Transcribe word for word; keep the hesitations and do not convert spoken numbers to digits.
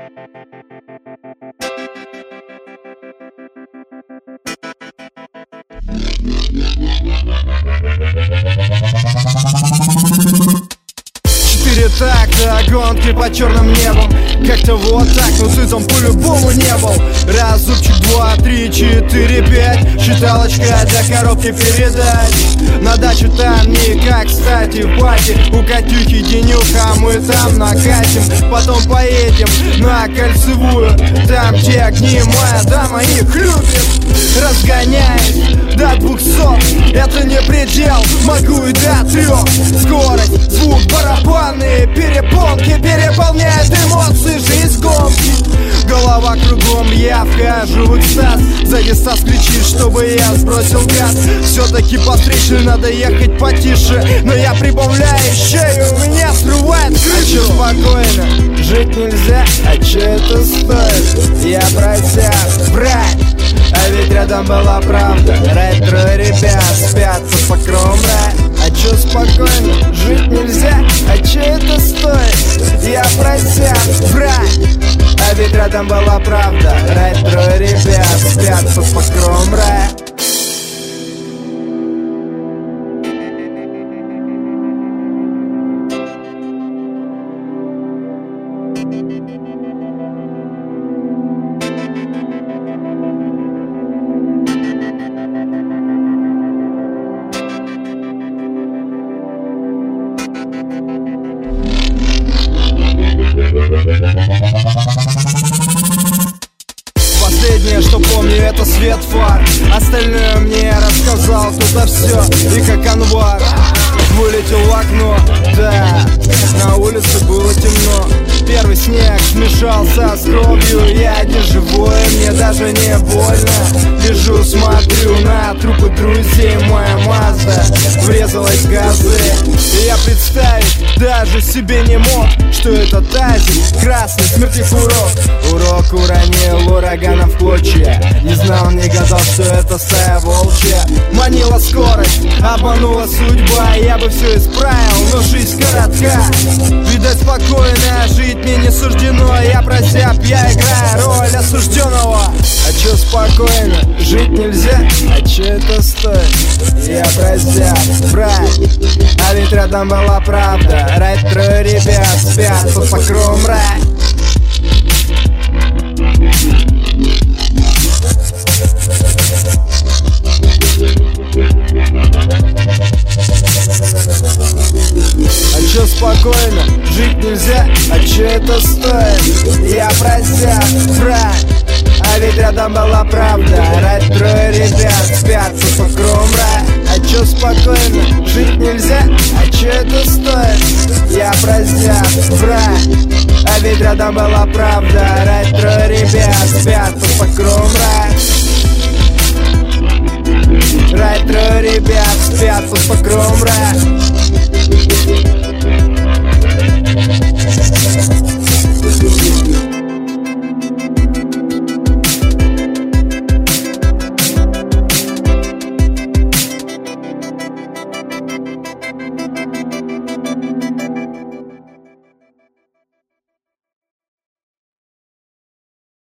Четыре такта, гонки по черным небам. Как-то вот так, но сытом по-любому не был. Раз, зубчик, два, три, четыре, пять. Считалочка для коробки передач. На даче там никак, кстати, в пати. У Катюхи денюха, мы там накатим. Потом поедем на Кольцевую, там, где огни, моя дама их любит. Разгоняюсь до двухсот, это не предел, могу и до трех. Скорость, звук, барабанные перепонки переполняют эмоции, жизнь гонки. Голова кругом, я вхожу в экстаз. Сзади Стас кричит, чтобы я сбросил газ. Все-таки по встречной надо ехать потише, но я прибавляю еще, и у меня срывает крышу. А че спокойно, жить нельзя, а че это стоит? Я просяк, брать, а ведь рядом была правда. Ретро ребят спят под покровом рая. А чё спокойно, жить нельзя, а чё это стоит? Я просяк, брать, а ведь рядом была правда. Ретро ребят спят под покровом рая. Последнее, что помню, это свет фар. Остальное мне рассказал кто-то все. И как анвар вылетел в окно. Да, на улице было темно. Первый снег смешался с кровью. Я не живой, мне даже не больно. Лежу, смотрю на трупы друзей. Моя Мазда врезалась в газы. И я представить даже себе не мог, что это тазик красный, смертельный урок. Урок уронил ураганом в клочья. Не знал, не гадал, что это стая волчья. Манила скорость, обманула судьба. Я бы все исправил, но жизнь коротка. Видать, спокойно жить мне не суждено. Я прозяб, я играю роль осужденного. А чё спокойно, жить нельзя, а чё это стоит? Я прозяб, брать, а ведь рядом была правда. Ретро ребят спят под покровом рая. А чё спокойно, жить нельзя, а чё это стоит? Я просяк, брать, а ведь рядом была правда. Ретро ребят спят под покровом рая. А чё спокойно, жить нельзя, а чё это стоит? Я просяк, брать, а ведь рядом была правда. Ретро ребят спят под покровом рая. Ретро ребят спят под покровом рая.